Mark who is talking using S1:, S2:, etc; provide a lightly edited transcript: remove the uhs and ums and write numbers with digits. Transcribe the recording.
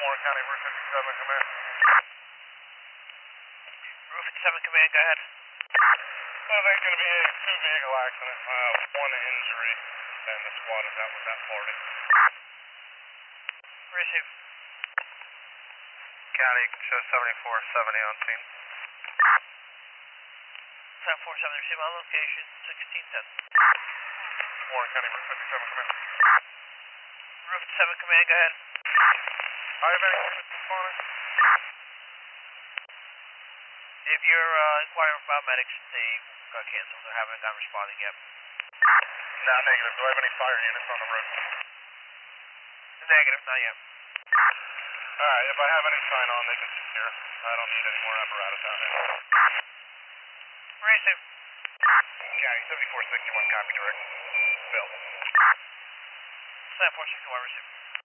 S1: Warren County, Roof 57 Command.
S2: Roof 57 Command, go ahead.
S1: Well, there's going to be a two-vehicle accident, one injury, and the squad is out with that party.
S2: Receive.
S3: County, show 7470 on scene.
S2: 747, receive on location, 1610.
S1: Warren County, Roof 57 Command.
S2: Roof 57 Command, go ahead.
S1: I have any responding?
S2: If you're inquiring about medics, they got canceled or haven't gotten responding yet.
S1: No, negative. Do I have any fire units on the road?
S2: Negative, not yet.
S1: Alright, if I have any sign on, they can secure. I don't need any more apparatus out there.
S2: Receive.
S1: County, 7461, copy direct. Bill.
S2: 7461, receive.